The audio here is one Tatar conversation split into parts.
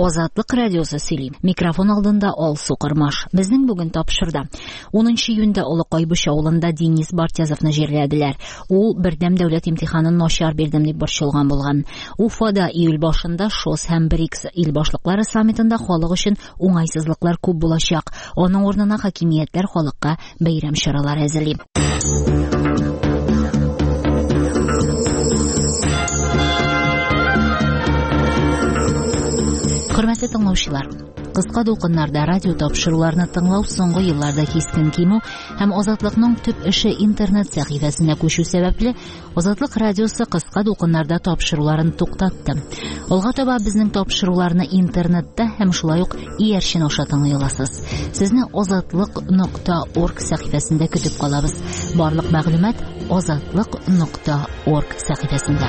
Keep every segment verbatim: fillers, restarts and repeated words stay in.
Азатлык радиосы сөйли. Микрофон алдында Алсу Кырмаш. Безнең бүген тапшырда. унынчы июньдә Олы Кайбыш авылында Денис Бартязовны җирләделәр. Ул бердәм дәүләт имтиханын начар бирдем дип борчылган булган. Уфада июль башында ШОС һәм БРИКС ил башлыклары саммитында халык өчен уңайсызлыклар күп булачак. Аның урынына хакимиятләр халыкка бәйрәм чаралары әзерли. Хөрмәтле тыңлаучылар, кыска дулкыннарда радио тапшыруларны тыңлау соңгы елларда кискен кимү һәм Азатлыкның төп эше интернет сәхифәсенә күчү сәбәпле Азатлык радиосы кыска дулкыннарда тапшыруларын туктатты. Алга таба безнең тапшыруларны интернетта һәм шулай ук иярчен аша тыңлый аласыз. Сезне азатлык нокта орг сәхифәсендә көтеп калабыз. Барлык мәгълүмат азатлык нокта орг сәхифәсендә.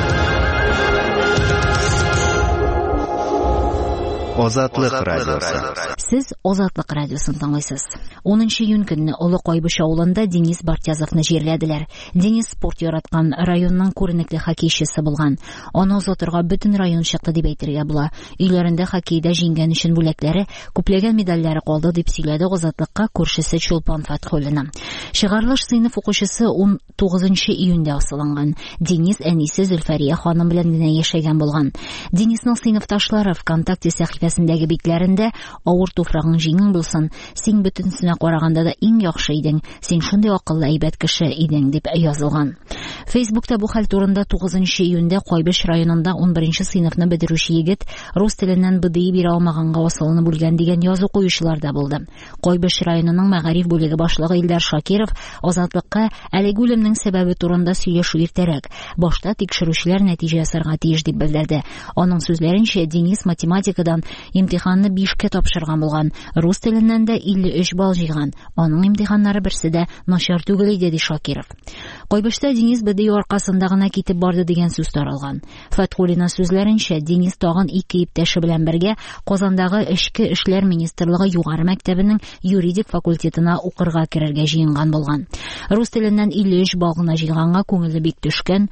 Азатлык радиосы. Сез Азатлык радиосын тыңлыйсыз. унынчы июнь көнне Олы Кайбыш авылында Денис Бартязовны җирләделәр. Денис спорт яраткан районның күренекле хоккейчысы булган. Аны озатырга бөтен район чыкты дип әйтергә була. Өйләрендә хоккейда җиңгән өчен бүләкләре, күпләгән медальләре калды дип сөйләде Азатлыкка күршесе Чулпан Фатхуллина. Чыгарлыш сыйныф укучысы он тугызынчы июньдә асылынган. Денис әнисе Зөлфәрия ханым белән генә яшәгән булган. Денисның сыйныфташлары ВКонтакте сәхифәсендәге битләрендә авыр туфрагың җиңең булсын, син бөтенсенә караганда да иң яхшы идең, син шундый акыллы әйбәт кеше идең дип язылган. Фейсбукта бу хәл турында тугызынчы июньдә Кайбыш районында он беренче сыйныфны бетерүче егет рус теленнән БДИ бирә алмаганга асылынып үлгән дигән язу куючылар да булды. Кайбыш районының мәгариф бүлеге башлыгы Илдар Шакиров Азатлыкка әлеге үлемнең сәбәбе турында сөйләшү иртәрәк. Башта тикшерүчеләр нәтиҗә ясарга тиеш дип белдерде. Аның сүзләренчә, Денис математикадан имтиханны бишкә тапшырган булган. Рус теленнән дә илле өч балл җыйган. Аның имтиханнары берсе дә начар түгел иде, ди Шакиров. Кайбышта Денис БДИ аркасында гына китеп барды дигән сүз таралган. Фатхуллина сүзләренчә, Денис тагын ике иптәше белән бергә Казандагы Эчке эшләр министрлыгы югары мәктәбенең юридик факультетына укырга керергә җыенган булган. Рус теленнән илле өч балл гына җыйганга күңеле бик төшкән.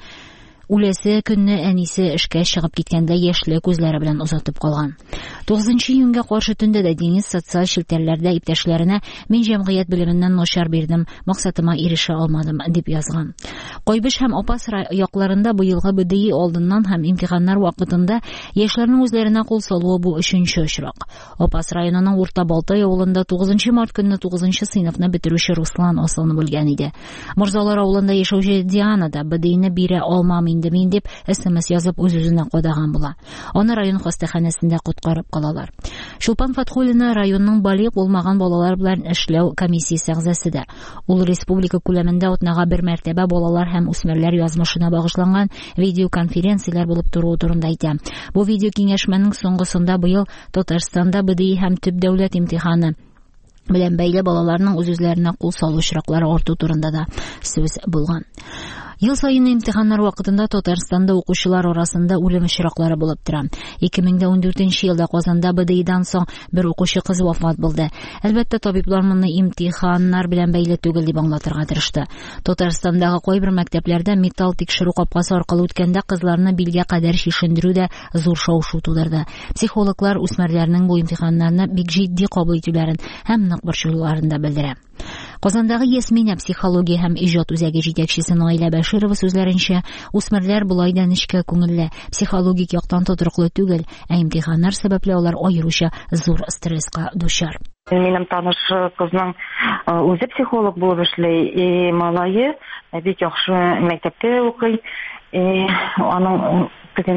Үләсе көнне әнисе эшкә чыгып киткәндә яшьле күзләре белән озатып калган. тугызынчы июньгә каршы төндә дә Денис социаль челтәрләрдә иптәшләренә мин җәмгыять белеменнән начар бирдем, максатыма ирешә алмадым дип язган. Кайбыш һәм Апас якларында быелгы БДИ алдыннан һәм имтиханнар вакытында яшьләрнең үзләренә кул салуы бу өченче очрак. Апас районының Урта Балтай авылында тугызынчы март көнне тугызынчы сыйныфны бетерүче Руслан асылынып үлгән иде. Морзалар авылында яшәүче Диана да БДИны бирә алмам инде мин дип СМС язып үз-үзенә кодаган була. Аны район хастаханәсендә коткарып калалар. Чулпан Фатхуллина районның балиг булмаган балалар белән эшләү комиссиясе әгъзасы. Ул республика күләмендә атнага бер мәртәбә балалар һәм үсмерләр язмышына багышланган видеоконференцияләр булып тору турында әйтә. Бу видео киңәшмәнең соңгысында быел Татарстанда БДИ һәм төп дәүләт имтиханы белән бәйле балаларның үз-үзләренә кул салу очраклары арту турында да сүз булган. Ел сайын имтиханнар вакытында Татарстанда укучылар арасында үлем очраклары булып тора. ике мең ундүртенче елда Казанда БДИдан соң бер укучы кыз вафат булды. Әлбәттә, табиблар моны имтиханнар белән бәйле түгел дип аңлатырга тырышты. Татарстандагы кайбер мәктәпләрдә металл тикшерү капкасы аркылы үткәндә кызларны билгә кадәр шишендерү дә зур шау-шу тудырды. Психологлар үсмерләрнең бу имтиханнарны бик җитди кабул итүләрен һәм нык борчылуларын да белдерә. Казандагы Ясмина психология һәм иҗат үзәге җитәкчесе Наилә Бәширова сүзләренчә, үсмерләр булай да нечкә күңелле, психологик яктан тотрыклы түгел, ә имтиханнар сәбәпле алар аеруча зур стресска дучар. Минем таныш кызның үзе психолог булып эшләй, и малае бик яхшы мәктәптә укый, и аның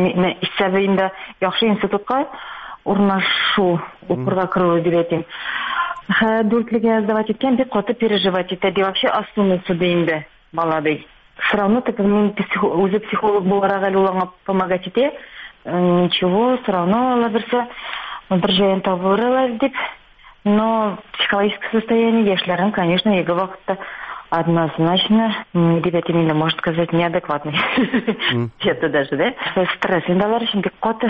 исәбендә яхшы институтка урнашу, укырга керү диләтем. Дүртлегә сдавать иткән бик каты переживать итә, ди вообще асумысы инде балады. Все равно так мин үзе психолог буларак әле улаңа помогать итә. Ничего, все равно ала берсе бер җаен табылырлар дип. Но психологическое состояние яшьләрнең, конечно, яңа вакытта однозначно, ребята, именно, можно сказать, неадекватный. Это даже, да? Стресс индалар өчен бик каты.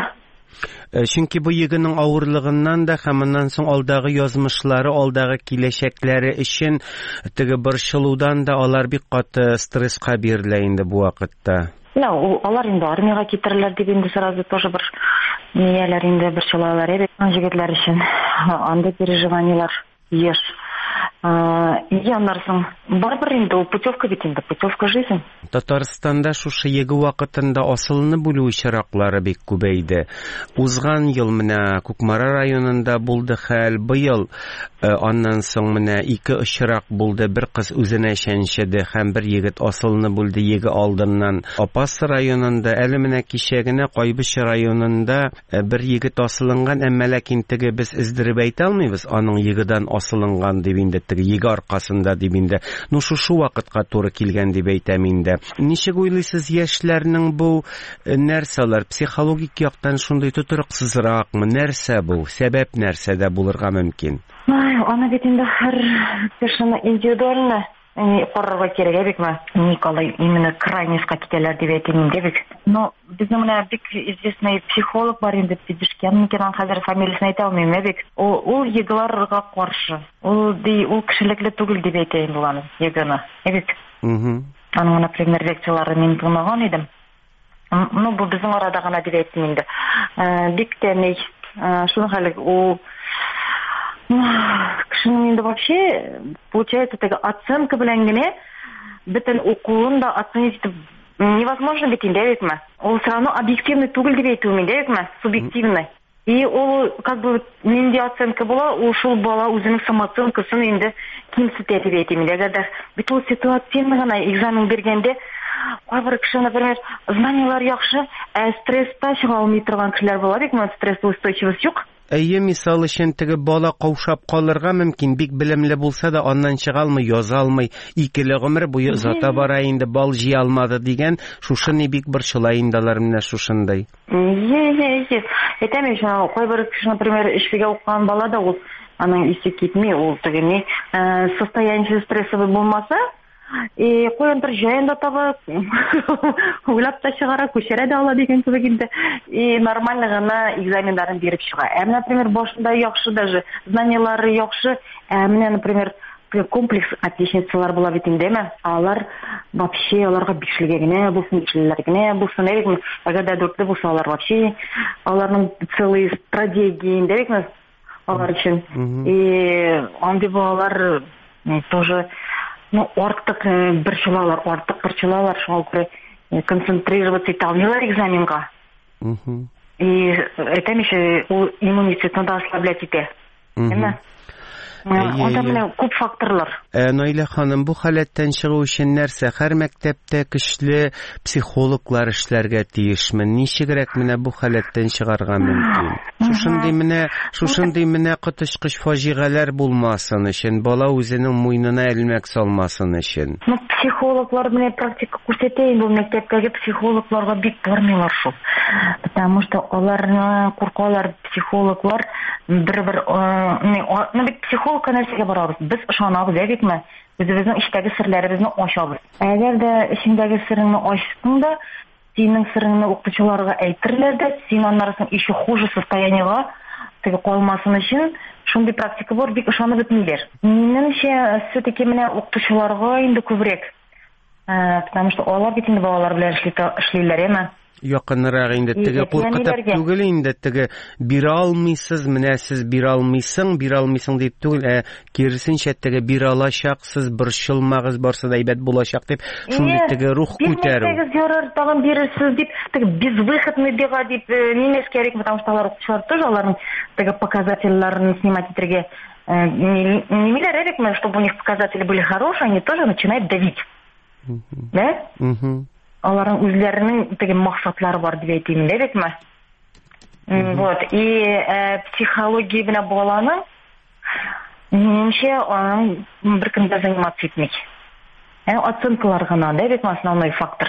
Чөнки бу егенең авырлыгыннан да һәм моннан соң алдагы язмышлары, алдагы киләчәкләре өчен теге борчылудан да алар бик каты стресска бирелә инде бу вакытта. Ну, алар инде армияга китерилер деп инде сразу тоже бер нияләр инде бер чылалар иде. Җегетләр өчен анда переживаниялар еш. И аннарсын барбыр инде ул путевка бит инде, путевка жизнь. Татарстанда шушы еге вакытында асылны бүлү очраклары бик күбәйде. Узган ел менә Кукмара районында булды хәл, быел аннан соң менә ике очрак булды. Бер кыз үзенә чәнчеде һәм бер егет асылны бүлде еге алдыннан. Апас районында әле менә кичәгенә Кайбыш районында бер егет асылынган, әмма ләкин теге без издереп әйтә алмыйбыз, аның егедан асылынган дип инде теге еге аркасында дип инде. Ну шушы вакытка туры килгән дип әйтәм инде. Ничек уйлыйсыз, яшьләрнең бу нәрсәләр психологик яктан шундый тотрыксызракмы? Нәрсә бу? Сәбәп нәрсәдә булырга мөмкин? Ай, аны бит инде һәр персона индивидуально карарга кирәк бикме? Николай именно крайнеска китәләр дип әйтәм инде бит. Но безнең менә бик известный психолог бар инде, Пидишкян, микән хәзер фамилиясын әйтә алмыйм бит. Ул ул егларга каршы. Ул ди ул кешелекле түгел дип әйтә инде аны, егыны. Бит. Мм. Аның например лекцияларын мин тыңлаган идем. Ну бу безнең арада гына дип әйтәм инде. Бик тә ни шуның хәле ул кешенең инде вообще получается теге оценка белән генә бөтен укуын да оценить итеп невозможно бит инде әйтмә. Ул все равно объективный түгел дип әйтүем инде әйтмә, субъективный. И ул как бы нинди оценка була, ул шул бала үзенең самооценкасын инде кимсетә дип әйтәм инде. Әгәр бит ул ситуативный гына экзамен биргәндә кайбер кеше, например, знаниялар яхшы, ә стресста чыга алмый торган кешеләр була, бик мәгълүм стресс устойчивость юк. Әйе, мисал өчен теге бала каушап калырга мөмкин, бик белемле булса да аннан чыга алмый, яза алмый, икеле гомер буе озата бара инде, бал җыя алмады дигән, шушы ни бик борчыла инде алар менә шушындай. Е-е-е. Әйтәм ишә, кайбер кеше, например, эшкә уккан бала да ул аның исе китми, ул теге ни состояние стрессовый булмаса, и куянтыр җаенда таба уйлап та чыгара, күчерә дә ала дигән кебек инде. И нормально гына экзамендарын биреп чыга. Ә например, башында яхшы даже знаниялары яхшы, ә менә например, комплекс отличницалар була бит инде, алар вообще аларга бишлегә генә булсын, бишлеләр генә булсын, әйеме? Әгәр дүртле булса алар вообще аларның целый стратегия инде, алар өчен. И андый балалар тоже ну, артык бер чылалар, артык бер чылалар, шуңа күрә концентрироваться итә алмыйлар экзаменга. И әйтәм ишә, ул иммунитетны да ослаблять итә. Әмма анда менә күп факторлар. Наилә ханым, бу халәттән чыгу өчен нәрсә? Һәр мәктәптә көчле психологлар эшләргә тиешме? Ничегрәк менә бу халәттән чыгарга мөмкин? Шушындый менә, шушындый менә котышкыч фаҗигаләр булмасын өчен, бала үзенең муйнына элмәк салмасын өчен. Ну, психологлар менә практика күрсәтә, бу мәктәптәге психологларга бик бармыйлар шул. Потому что аларны куркалар психологлар бер-бер, ну бит психолог нәрсәгә барабыз? Без ышанабыз, әйтәкме? Үзебезнең эчтәге серләребезне ачабыз. Әгәр дә эчеңдәге сиреңне ачсаң да, синең сиреңне укытучыларга әйтерләр дә, син аннарсын еще хуже состояниега теге калмасын өчен шундый практика бар, бик ышанып бетмиләр. Минемчә, все-таки менә укытучыларга инде күбрәк. Потому что алар бит инде балалар белән эшлиләр, әмма якынрак инде теге куркытып түгел инде теге бирә алмыйсыз, менә сез бирә алмыйсың, бирә алмыйсың дип түгел, ә киресенчә теге бирә алачаксыз, борчылмагыз, барсы да әйбәт булачак дип, шундый теге рух күтәрү. Бирмәсәгез ярар, тагын бирерсез дип, теге безвыходный дига дип нимәс кирәк, потому что алар укучылар тоже аларның теге показательларын снимать итәргә нимәләр кирәкме, чтобы у них показатели были хорошие, они тоже начинают давить. Да? Угу. Аларның үзләренең теге максатлары бар дип әйтим инде, әйтме? Вот. И психология белән баланың минемчә аның беркем дә заниматься итмик. Оценкалар гына да, әйтме, основной фактор.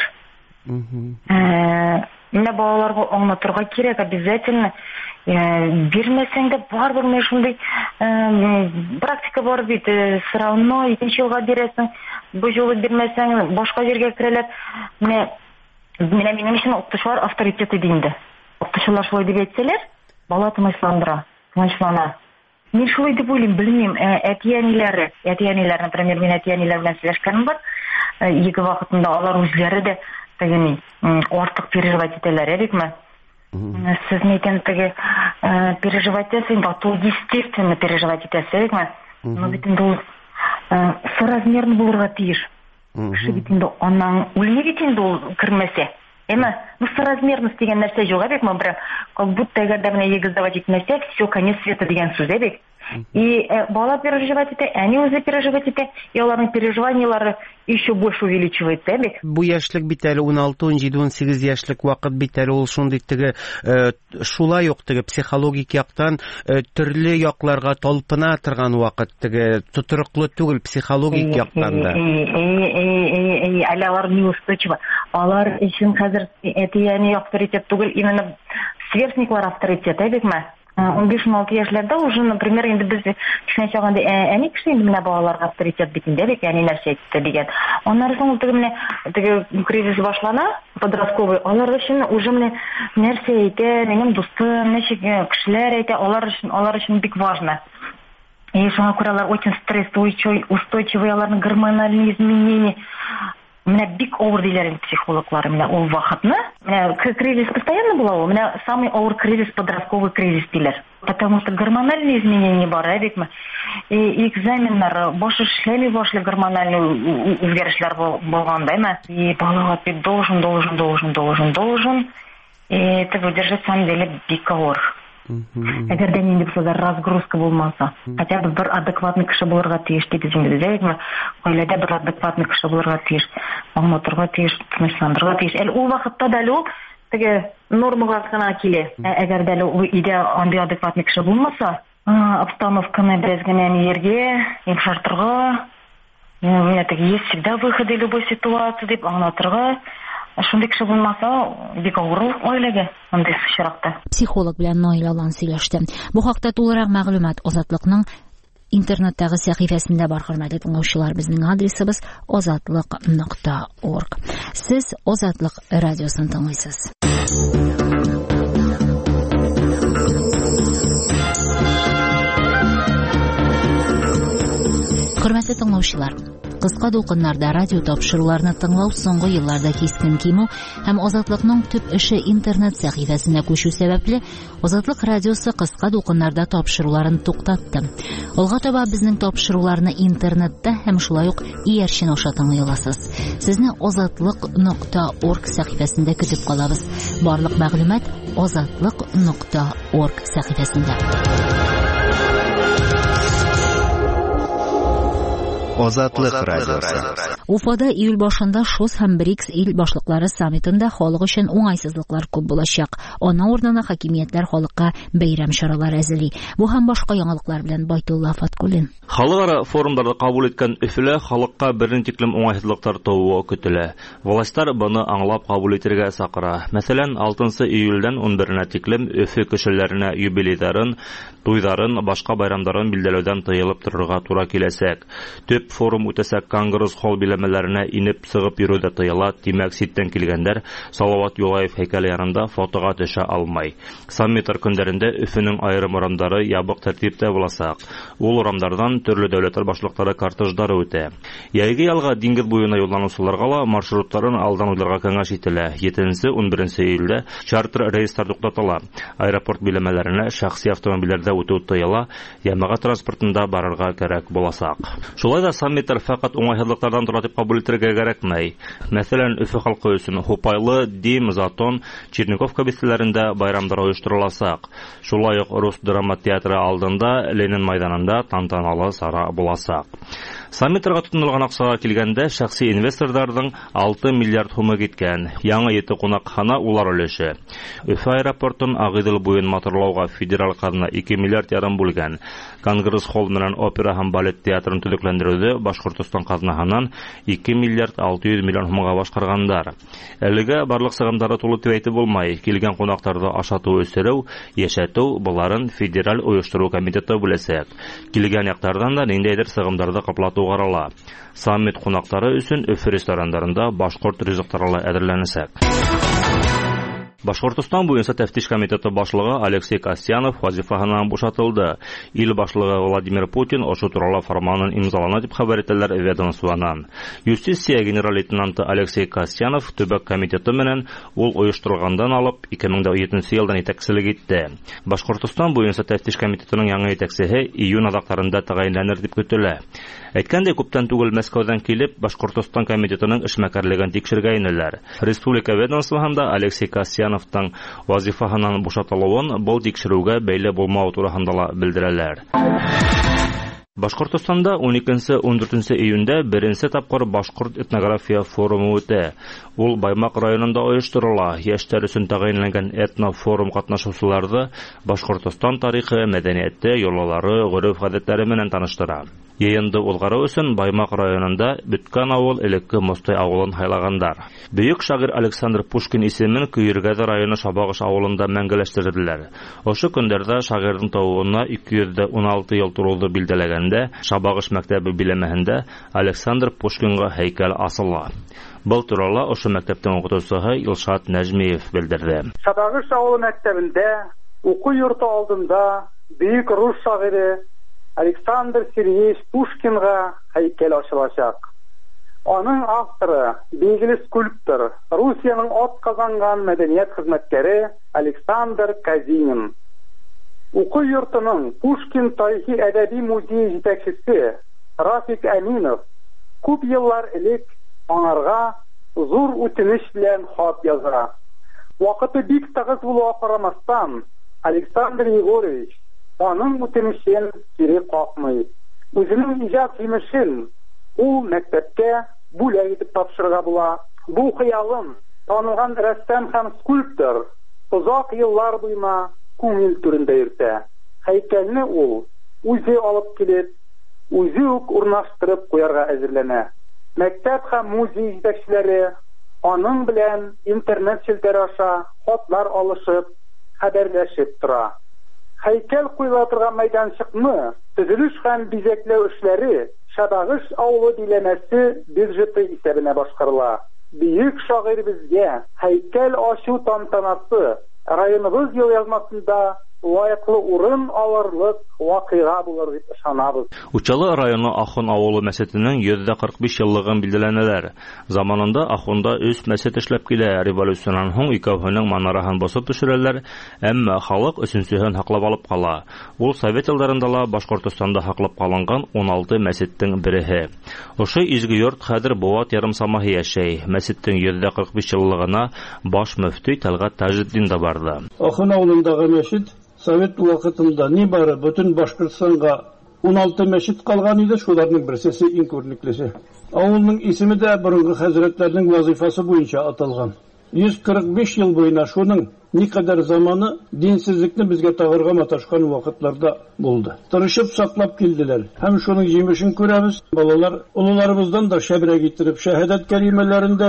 Менә балаларга аңлатырга кирәк обязательно. Бирмәсәң дә барбыр менә шундый практика бар бит, все равно икенче елга бирәсең. Бу жолы бирмәсәң, башка җиргә керәләр. Менә менә минем өчен укытучылар авторитеты динде. Укытучылар шулай дип әйтсәләр, бала тынычландыра, тынычлана. Мин шулай дип уйлыйм, белмим, әти-әниләре, әти-әниләр, например, мин әти-әниләр белән сөйләшкәнем бар. Ике вакытында алар үзләре дә тегени артык переживать итәләр бикме? Сез нидән теге переживать итәсез, инде то естественно переживать итәсез бикме? Но бит инде ул соразмерно булырга тиеш. Кеше бит инде аннан үлне бит инде ул кермәсә. Әмма ну соразмерность дигән нәрсә юк бикме? Бер как будто әгәр дә менә егыздавать итмәсә, все, конец света дигән сүз бик. И бала переживать итә, әни үзе переживать итә, и аларның переживаниялары еще больше увеличивается, бик. Бу яшьлек бит әле уналты, унҗиде, унсигез яшьлек вакыт бит әле ул шундый теге шулай ук теге психологик яктан төрле якларга талпына торган вакыт, теге тотрыклы түгел психологик яктан да. Э-э-э-э, алар неустойчиво. Алар өчен хәзер әти-әни авторитет түгел, именно сверстниклар авторитет, бикме? он биш он алты яшьләрдә уже, например, инде без кичә чагында әни кеше инде менә балаларга авторитет бит инде, бик әни нәрсә әйтте дигән. Аннары соң теге менә теге кризис башлана, подростковый, алар өчен уже менә нәрсә әйтә, минем дустым, ничек кешеләр әйтә, алар өчен алар өчен бик важно. И шуңа күрә алар очень стрессоустойчивый, аларның гормональный изменения. Менә бик авыр диләр инде психологлар, менә ул вакытны. Менә кризис постоянно була ул, менә самый авыр кризис подростковый кризис диләр. Потому что гормональные изменения бар, бикме? И экзаменнар баш эшләми башлый гормональный үзгәрешләр булганда, әмма и балага бит должен, должен, должен, должен, должен. И это выдержать самом деле бик авыр. Әгәр дә нинди булса разгрузка булмаса, хотя бы бер адекватный кеше булырга тиеш дигез инде, дәйекме? Гаиләдә бер адекватный кеше булырга тиеш, аңлатырга тиеш, тынычландырырга тиеш. Әле ул вакытта да ул теге нормага гына килә. Әгәр дә ул иде андый адекватный кеше булмаса, обстановканы без генә нигә йомшартырга, менә теге есть всегда выход из любой ситуации дип аңлатырга. Шундый кеше булмаса, бик авыр гаиләгә андый чиракта. Психолог белән Наил Алан сөйләште. Бу хакта тулырак мәгълүмат Азатлыкның интернеттагы сәхифәсендә бар, хөрмәтле тыңлаучылар. Безнең адресыбыз азатлык нокта орг. Сез Азатлык радиосын тыңлыйсыз. Хөрмәтле тыңлаучылар, кыска дулкыннарда радио тапшыруларны тыңлау соңгы елларда кискен кимү һәм Азатлыкның төп эше интернет сәхифәсенә күчү сәбәпле Азатлык радиосы кыска дулкыннарда тапшыруларын туктатты. Алга таба безнең тапшыруларны интернетта һәм шулай ук иярчен аша тыңлый аласыз. Сезне азатлык нокта орг сәхифәсендә көтеп калабыз. Барлык мәгълүмат азатлык нокта орг сәхифәсендә. Азатлык радиосы. Уфада июль башында ШОС һәм БРИКС ил башлыклары саммитында халык өчен уңайсызлыклар күп булачак. Ана урынына хакимиятләр халыкка бәйрәм чаралары әзерли. Бу һәм башка яңалыклар белән Байтулла Фаткуллин. Халыкара форумнарда кабул иткән Өфөлә халыкка берничә тиклем уңайсызлыклар тууы көтелә. Властьлар буны аңлап кабул итәргә сакыра. Мәсәлән, алтынчы июльдән унберенә тиклем Өфө кешеләренә юбилейларын, туйдарын, башка байрамнарын билдәләүдән тыелып торырга туры киләсәк. Төп форум үтәсәк Конгресс холл биләмәләренә инеп сыгып йөрүдә тыела. Димәк, ситтән килгәннәр Салават Юлаев һәйкәле янында фотога төшә алмай. Саммит көндәрендә Өфөнең аерым урамнары ябык тәртиптә булачак. Ул урамнардан төрле дәүләтләр башлыклары кортеждары үтә. Яйгы ялга диңгез буена юлланучыларга ла маршрутларын алдан уйларга кәңәш ителә. етенче - унберенче июльдә чартер рейслар туктатыла. Аэропорт биләмәләренә шәхси автомобильләрдә үтү тыела. Ямагат транспортында барырга кирәк булачак. Шулай да саммиттар фақат уңайсызлыклардан тора дип кабул итәргә кирәкмәй. Мәсәлән, Өфө халкы өчен Хупайлы, Дим, Затон, Черниковка бистәләрендә байрамдар оештырылачак. Шулай ук Рус драма театры алдында Ленин мәйданында тантаналы сара булачак. Саммиттарга тотынылган акчага килгәндә, шәхси инвесторларның алты миллиард сумы киткән. Яңа ете кунакхана улар өлеше. Өфө аэропортын Агыйдел буен матурлауга федераль казна ике миллиард ярым бүлгән. Конгресс холл менән опера һәм балет театрын төзекләндерүдә Башкортстан казнаһыннан ике миллиард алты йөз миллион сумга башкаргандар. Әлегә барлык сыгымдары тулы дип әйтеп булмай. Килгән кунакларда ашату, өстерү, яшәтү буларын федераль оештыру комитеты бүләсәк. Килгән яктардан да ниндәйдер сыгымдарды каплату гарала. Саммит кунаклары өчен Өфө рестораннарында башкорт ризыктары әзерләнәчәк. Башкортстан буенча тәфтиш комитеты башлыгы Алексей Касьянов вазифаһыннан бушатылды. Ил башлыгы Владимир Путин ошо туралы фарманын имзалана дип хәбәр ителәр ведомствонан. Юстиция генерал-лейтенанты Алексей Касьянов төбәк комитеты менән ул оештыргандан алып ике мең җиденче елдан итәкчелек итте. Башкортстан буенча тәфтиш комитетының яңа итәкчесе июнь адакларында тәгаенләнер дип көтелә. Әйткәндәй, күптән түгел Мәскәүдән килеп Башкортстан комитетының эшмәкәрлеген тикшергәйнеләр. Республика ведомствоһында Алексей Касьяновтың вазифаһыннан бушатылуын был тикшерүгә бәйле булмау турында ла белдерәләр. Башкортстанда он икенче - он дүртенче июньдә беренче тапкыр Башкорт этнография форумы үтә. Ул Баймак районында оештырыла. Яшьләр өчен тәгаенләнгән этнофорум катнашучыларны Башкортстан тарихы, мәдәнияте, йолалары, гореф-гадәтләре белән таныштыра. Йыйынды узгару өчен Баймак районында Бүткән авыл элекке Мостай авылын хайлагандар. Бөек шагыйрь Александр Пушкин исемен Көйргәзе районы Шабагыш авылында мәңгеләштерделәр. Ошо көндәрдә шагыйрьнең тавуына ике йөз он алты ел тулуды билдәләгәндә Шабагыш мәктәбе биләмәһендә Александр Пушкинга һәйкәл асыла. Был турында ошо мәктәптән укытучысы Илшат Нәҗмиев белдерде. Шабагыш авылы мәктәбендә уку йорты алдында бөек рус шагыйре Александр Сергеевич Пушкинга һәйкәл ачылачак. Аның авторы, билгеле скульптор, Русияның атказанган мәдәният хезмәткәре Александр Казинин. Уку йортының Пушкин тарихи әдәби музее җитәкчесе Рафик Әминов күп еллар элек аңарга зур үтенеч белән хат яза. Вакыты бик тыгыз булуга карамастан, Александр Егорович аның үтенечен кире какмый. Үзенең иҗат җимешен ул мәктәпкә бүләк итеп тапшырырга була. Бу хыялын танылган рәссам һәм скульптор озак еллар буена күңел түрендә йөртә. Һәйкәлне ул үзе алып килеп, үзе үк урнаштырып куярга әзерләнә. Мәктәп һәм музей җитәкчеләре аның белән интернет челтәре аша хатлар алышып, хәбәрләшеп тора. Һәйкәл куела торган мәйданчыкны төзелеш һәм бизәкләү эшләре Шабагыш авылы биләмәсе бюджеты исәбенә башкарыла. Бөек шагыйребезгә һәйкәл ачу тантанасы районыбыз елъязмасында лайыклы урын алырлык вакыйга булыр дип ышанабыз. Учалы районы Ахон авылы мәчетенең йөз кырык биш еллыгын билдәләнәләр. Заманында Ахонда өч мәчет эшләп килә. Революцияннан һуң икәүһенең манараһын басып төшерәләр, әмма халык өченчеһен хаклап алып кала. Ул Совет елларында ла Башкортстанда хаклап калынган он алты мәчеттең береһе. Ошо изге йорт хәзер Булат ярымсамаһы яшәй. Мәчеттең йөз кырык биш еллыгына баш мөфти Талгат Таҗетдин да барды. Ахон авылындагы мәчет Совет вакытында ни бары бөтен Башкортстанга он алты мәчет калган иде, шуларның берсе иң күренеклесе. Авылның исеме дә борынгы хәзрәтләрнең вазифасы буенча аталган. йөз кырык биш ел буена шуның никадәр заманы динсезлекне безгә тагырга маташкан вакытларда булды. Тырышып саклап килделәр. Һәм шуның җимешен күрәбез. Балалар улларыбыздан да шәбрәк иттереп шәһадәт кәлимәләрендә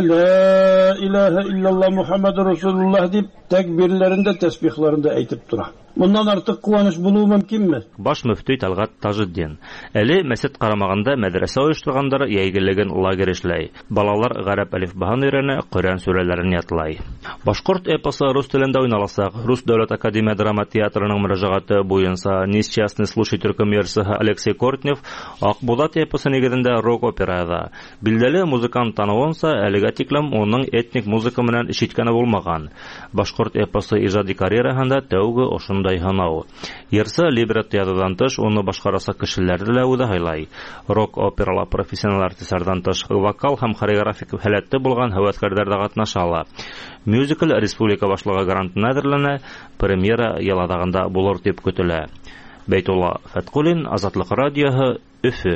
ла илаһа илляллаһ Мухаммаdur Расулуллаһ дип тәкбирләрендә, тәсбихләрендә әйтеп тора. Моннан артык куаныч булуы мөмкинме? Баш мөфти Талгат Таҗетдин. Әле мәчет карамагында мәдрәсә оештыргандар яйгелеген лагерь эшләй. Балалар гарәп әлифбаһын өйрәнә, Коръән сүрәләрен ятлай. Башкорт эпосы рус телендә уйналасак, Рус дәүләт академия драма театрының мөрәҗәгате буенча несчастный случай төркемйөрчесе Алексей Кортнев Акбулат эпосы нигезендә рок-операда. Билдәле музыкант тануынса, әлегә тиклем оның этник музыка белән ишеткәне булмаган. Башкорт эпосы иҗади карьераһында тәүге ошондай һанау. Йырсы либретто язудан тыш, уны башкарасы кешеләрне дә үзе һайлай. Рок-операла профессиональ артистлардан тыш, вокал һәм хореографик һәләттә булган һәвәскәрләр дә катнаша. Мюзикл республика башлыгы грантына әзерләнә, премьера ел адагында булыр дип көтелә. Бәйтулла Фәткулин, Азатлык радиоһы, Өфе.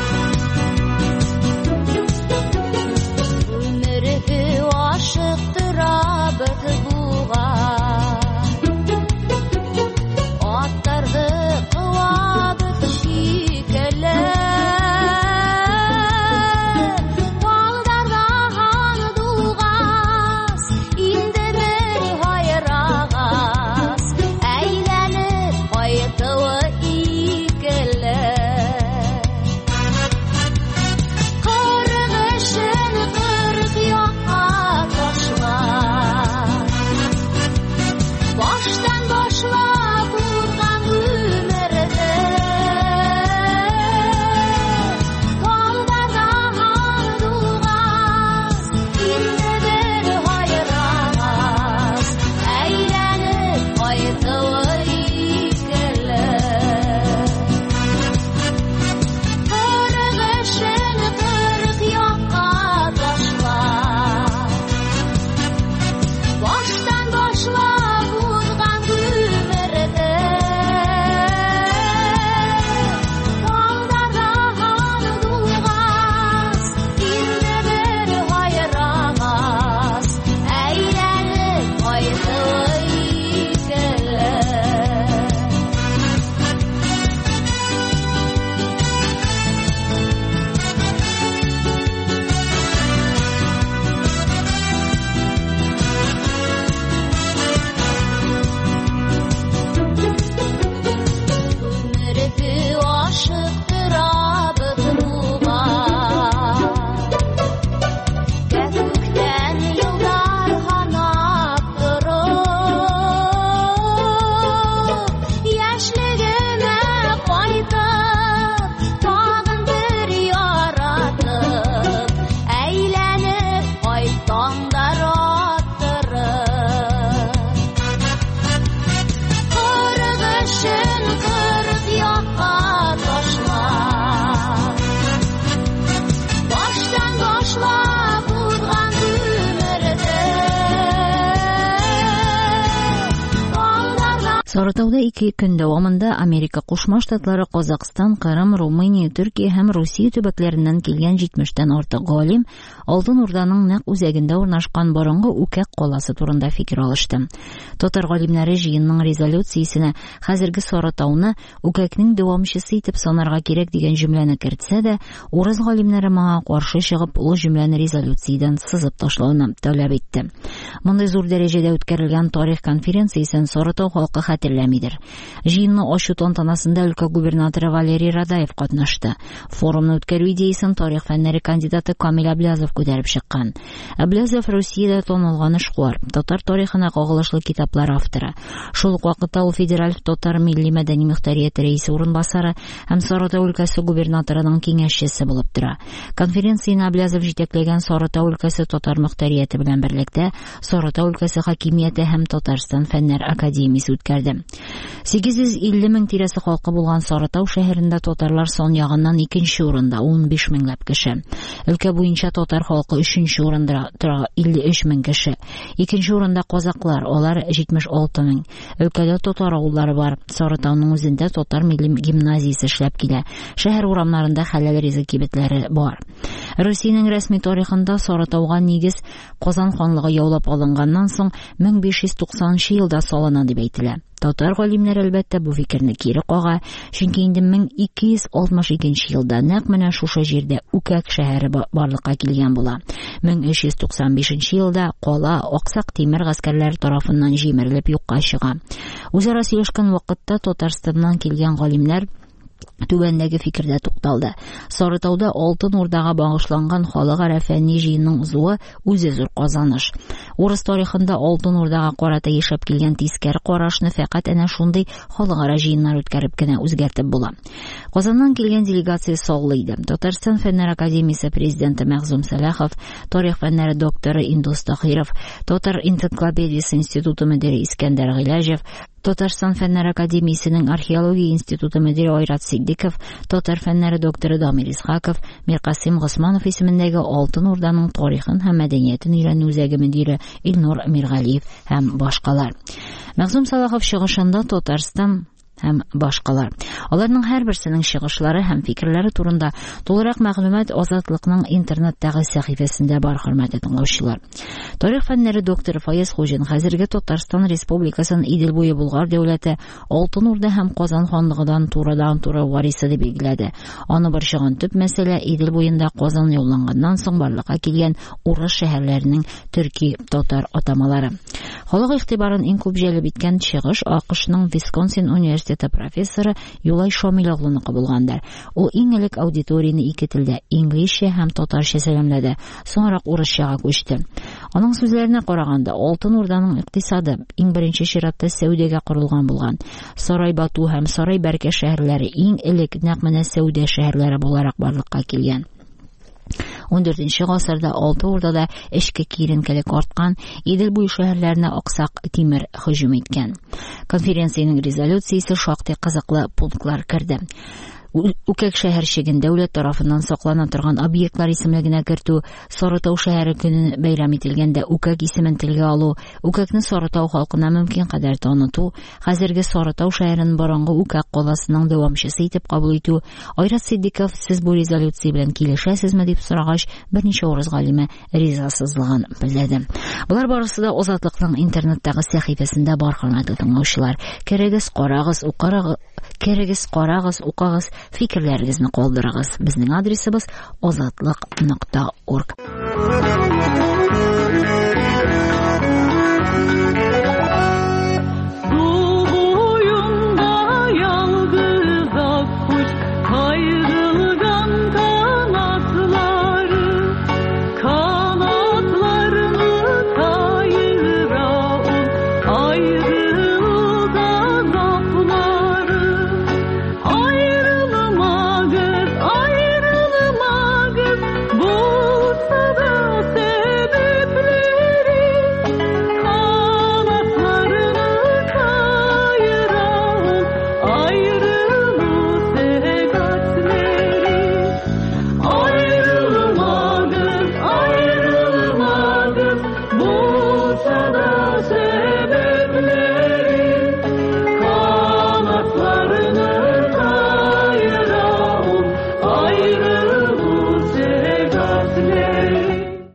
Ömrü aşıktır Сарытауда ике көн дәвамында Америка Кушма Штатлары, Казакстан, Кырым, Румыния, Төркия һәм Русия төбәкләреннән килгән җитмештән артык галим Алтын Урданың нәкъ үзәгендә урнашкан борынгы Үкәк каласы турында фикер алышты. Татар галимнәре җыенның резолюциясенә хәзерге Сарытауны Үкәкнең дәвамчысы итеп санарга кирәк дигән җөмләне кертсә дә, урыс галимнәре моңа каршы чыгып, ул җөмләне резолюциядән сызып ташлауны таләп итте. Мондый зур дәрәҗәдә үткәрелгән тарих конференциясен Сарытау халкы хәтерләмидер. Җыенны ачу тантанасында өлкә губернаторы Валерий Радаев катнашты. Форумны үткәрү идеясын тарих фәннәре кандидаты Камил Аблязов күтәреп чыккан. Аблязов Русиядә танылган эшкуар, татар тарихына кагылышлы китаплар авторы. Шул ук вакытта ул федераль татар милли мәдәни мөхтәрияте рәисе урынбасары һәм Сарытау өлкәсе губернаторының киңәшчесе булып тора. Конференцияне Аблязов җитәкләгән Сарытау өлкәсе татар мөхтәрияте белән берлектә Сарытау өлкәсе хакимияте һәм Татарстан фәннәр академиясе үткәрде. сигез йөз илле мең тирәсе халкы булган Сарытау шәһәрендә татарлар сан ягыннан икенче урында, ун биш меңләп кеше. Өлкә буенча татар халкы өченче урында тора, илле өч мең кеше. Икенче урында казаклар, алар җитмеш алты мең. Өлкәдә татар авыллары бар. Сарытауның үзендә татар милли гимназиясе эшләп килә. Шәһәр урамнарында хәләл ризык кибетләре бар. Русиянең рәсми тарихында Сарытауга нигез Казан ханлыгы яулап алынганнан соң мең биш йөз туксанынчы елда салына дип әйтелә. Татар галимнәре әлбәттә бу фикерне кире кага, чөнки инде мең ике йөз алтмыш икенче елда нәкъ менә шушы җирдә Үкәк шәһәре барлыкка килгән була. мең өч йөз туксан бишенче елда кала Аксак Тимер гаскәрләре тарафыннан җимерелеп юкка чыга. Үзара сөйләшкән вакытта Татарстаннан килгән галимнәр түбәндәге фикердә тукталды. Сарытауда Алтын Урдага багышланган халыкара фәнни җыенның узуы үзе зур казаныш. Урыс тарихында Алтын Урдага карата яшәп килгән тискәре карашны фәкать әнә шундый халыкара җыеннар үткәреп кенә үзгәртеп була. Казаннан килгән делегация саулы иде. Татарстан фәннәр академиясе президенты Мәгъзум Сәлахов, тарих фәннәре докторы Индус Тахиров, Татар энциклопедиясе институты мөдире Искәндәр Гыйләҗев, Татарстан фәннәр академиясенең археология институты мөдире Айрат Сиддиков, татар фәннәре докторы Дамир Исхаков, Миркасим Госманов исемендәге Алтын Урданың тарихын һәм мәдәниятен өйрәнү үзәге мөдире Илнур Миргалиев һәм башкалар. Мәгъзум Сәлахов чыгышында Татарстан һәм башкалар. Аларның һәрберсенең чыгышлары һәм фикерләре турында тулырак мәгълүмат Азатлыкның интернеттагы сәхифәсендә бар, хөрмәтле тыңлаучылар. Тарих фәннәре докторы Фаяз Хуҗин хәзерге Татарстан Республикасын Идел буе Булгар дәүләте Алтын Урда һәм Казан ханлыгыдан турыдан-туры варисы дип билгеләде. Аны борчыган төп мәсьәлә Идел буенда Казан яуланганнан соң барлыкка килгән урыс шәһәрләренең төрки татар атамалары. Халык игътибарын иң күп җәлеп иткән чыгыш АКШның Висконсин университеты профессоры Юлай Шамил оглыныкы булгандыр. Ул иң элек аудиторияны ике телдә, инглизчә һәм татарча сәламләде, соңрак урысчага күчте. Аның сүзләренә караганда, Алтын Урданың икътисады иң беренче чиратта сәүдәгә корылган булган. Сарай Бату һәм Сарай Бәркә шәһәрләре иң элек нәкъ менә сәүдә шәһәрләре буларак барлыкка килгән. ундүртенче гасырда Алтын Урдада эчке киеренкелек арткан, Идел буе шәһәрләренә Аксак Тимер һөҗүм иткән. Конференциянең резолюциясе шактый кызыклы пунктлар керде. Үкәк шәһәрчеген дәүләт тарафыннан саклана торган объектлар исемлегенә кертү, Сарытау шәһәре көнен бәйрәм ителгәндә Үкәк исемен телгә алу, Үкәкне Сарытау халкына мөмкин кадәр таныту, хәзерге Сарытау шәһәрен борынгы Үкәк каласының дәвамчысы итеп кабул итү. Айрат Сиддиков, сез бу резолюция белән килешәсезме дип сорагач, берничә урыс галиме ризасызлыгын белдерде. Булар барысы да Азатлыкның интернеттагы сәхифәсендә бар, хөрмәтле тыңлаучылар. Кирегез, карагыз, укырыгыз, кирегез, карагыз, укыгыз, фикерләрегезне калдырыгыз. Безнең адресыбыз азатлык нокта орг. Ayrılmaz, ayrılmaz, bu sabah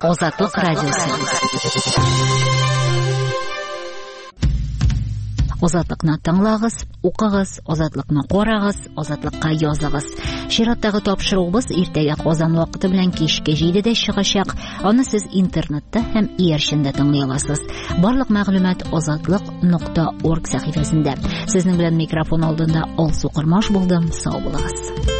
Азатлык радиосы. Азатлыкны тыңлагыз, укыгыз, азатлыкны карагыз, азатлыкка языгыз. Чираттагы тапшыруыбыз иртәгә Казан вакыты белән кичке җидедә чыгачак. Аны сез интернетта һәм иярчендә тыңлый аласыз. Барлык мәгълүмат азатлык нокта орг сәхифәсендә. Сезнең белән микрофон алдында Алсу Кырмаш булдым. Сау булыгыз.